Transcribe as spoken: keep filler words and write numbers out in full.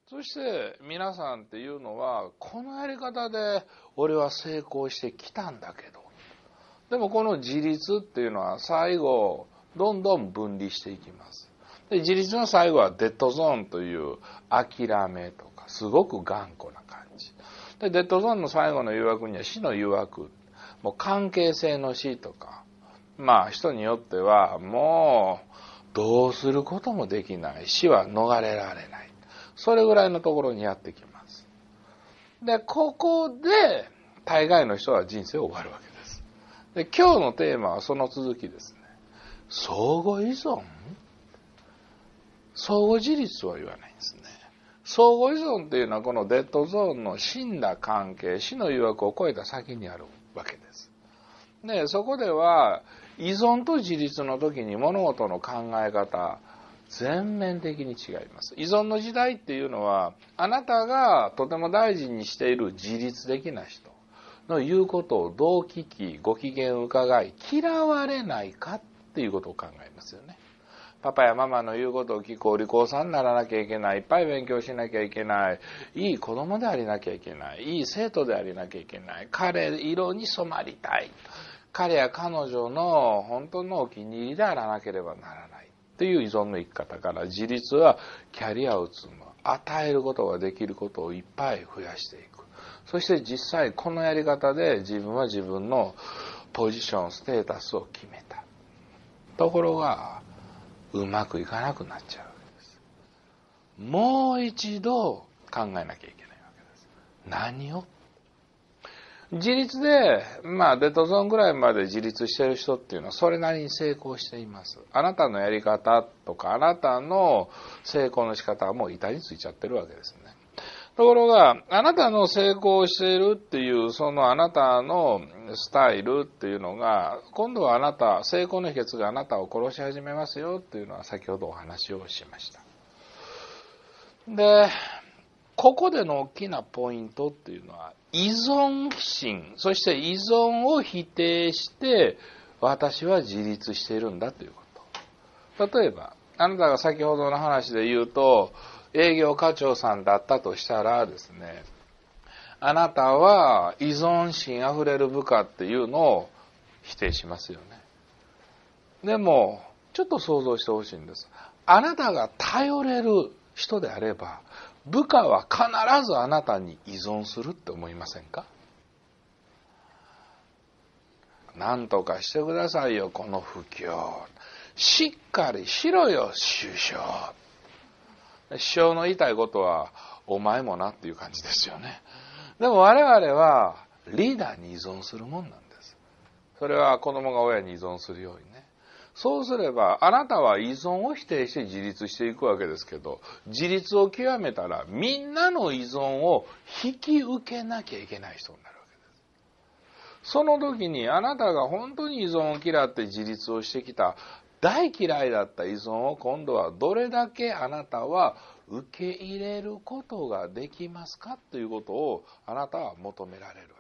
そして皆さんっていうのはこのやり方で俺は成功してきたんだけど、でもこの自立っていうのは最後どんどん分離していきます。で自立の最後はデッドゾーンという諦めとかすごく頑固な感じで、デッドゾーンの最後の誘惑には死の誘惑、もう関係性の死とか、まあ人によってはもうどうすることもできない、死は逃れられない、それぐらいのところにやってきます。でここで大概の人は人生を終わるわけです。で今日のテーマはその続きですね。相互依存、相互自立は言わないんですね。相互依存っていうのはこのデッドゾーンの死んだ関係、死の誘惑を超えた先にあるわけです。でそこでは依存と自立の時に物事の考え方全面的に違います。依存の時代っていうのはあなたがとても大事にしている自立的な人の言うことをどう聞きご機嫌を伺い嫌われないかっていうことを考えますよね。パパやママの言うことを聞く、お利口さんにならなきゃいけない、いっぱい勉強しなきゃいけない、いい子供でありなきゃいけない、いい生徒でありなきゃいけない、彼色に染まりたい、彼や彼女の本当のお気に入りであらなければならないという依存の生き方から、自立はキャリアを積む、与えることができることをいっぱい増やしていく。そして実際このやり方で自分は自分のポジションステータスを決めた。ところがうまくいかなくなっちゃうわけです。もう一度考えなきゃいけないわけです。何を？自立で、まあデッドゾーンぐらいまで自立している人っていうのはそれなりに成功しています。あなたのやり方とかあなたの成功の仕方はもう板についちゃってるわけですね。ところがあなたの成功しているっていうそのあなたのスタイルっていうのが今度はあなた、成功の秘訣があなたを殺し始めますよっていうのは先ほどお話をしました。でここでの大きなポイントっていうのは依存心、そして依存を否定して私は自立しているんだということ。例えばあなたが先ほどの話で言うと営業課長さんだったとしたらですね、あなたは依存心あふれる部下っていうのを否定しますよね。でもちょっと想像してほしいんです。あなたが頼れる人であれば部下は必ずあなたに依存するって思いませんか？なんとかしてくださいよこの不況、しっかりしろよ首相。首相の言いたいことはお前もなっていう感じですよね。でも我々はリーダーに依存するもんなんです。それは子供が親に依存するようにね。そうすればあなたは依存を否定して自立していくわけですけど、自立を極めたらみんなの依存を引き受けなきゃいけない人になるわけです。その時にあなたが本当に依存を嫌って自立をしてきた、大嫌いだった依存を今度はどれだけあなたは受け入れることができますかということをあなたは求められる。